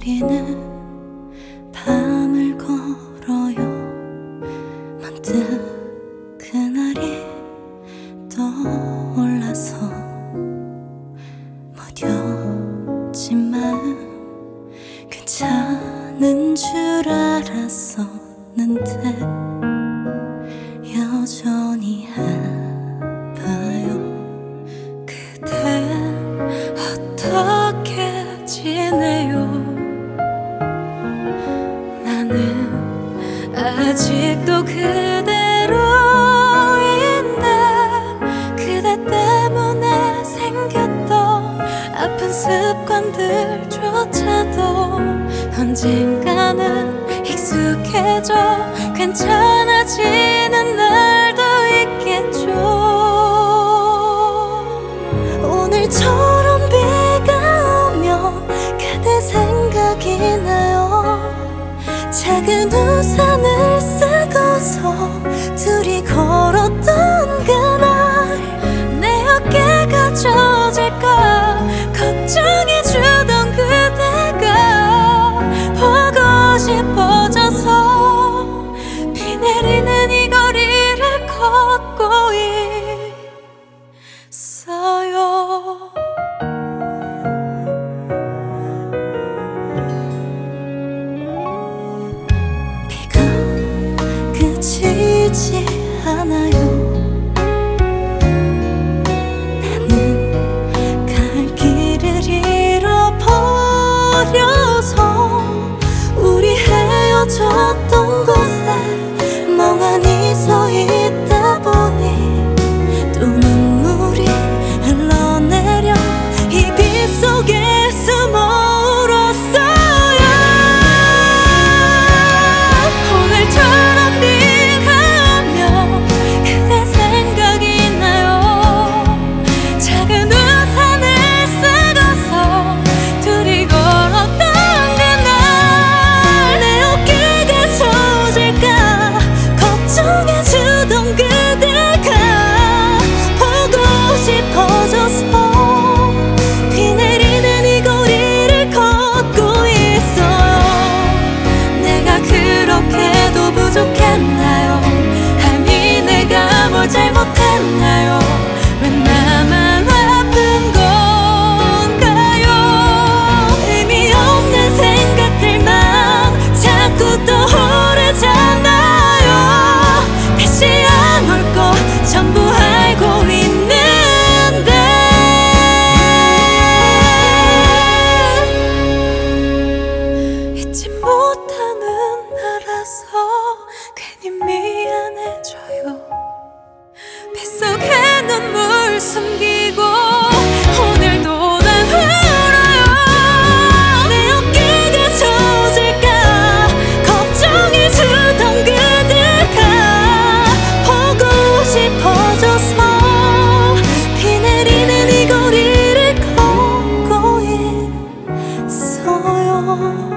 내리는 밤을 걸어요. 문득 그날이 떠올라서 무뎌진 마음 괜찮은 줄 알았었는데 여전히 아파요. 그대 어떻게 지내요? 나는 아직도 그대로인데 그대 때문에 생겼던 아픈 습관들조차도 언젠가는 익숙해져 괜찮아지는 날도 있겠죠. 오늘처럼 비가 오면 그대 생각이 나요. 작은 우산을 쓰고서 둘이 걸었던 그날 내 어깨가 젖을까 걱정해주던 그대가 보고 싶어져서 비 내리는 이 거리를 걷고 있어요. 비가 그치지 않아요. 나는 갈 길을 잃어버려서 우리 헤어졌던 곳에 멍하니 서 있다 보니 또 눈물이 흘러내려 이 빗 속에 숨어 울었어요. 오늘처럼 비가 오면 그대 생각이 나요. 작은 우산을 쓰고서 둘이 걸었던 그날 내 어깨가 젖을까 걱정해주던 그대가 보고 싶어져서 비 내리는 이 거리를 걷고 있어요. 내가 그렇게도 부족했나요? 아니 내가 뭘 잘못했나요? 왜 나만 아픈 건가요? 의미 없는 생각들만 자꾸 떠오르잖아요. 다시 안 올 거 전부 알고 있는데 잊지 못하는 나라서 괜히 미안해져요. 뱃속에 눈물 숨기고 오늘도 난 울어요. 내 어깨가 젖을까 걱정해주던 그대가 보고 싶어져서 비 내리는 이 거리를 걷고 있어요.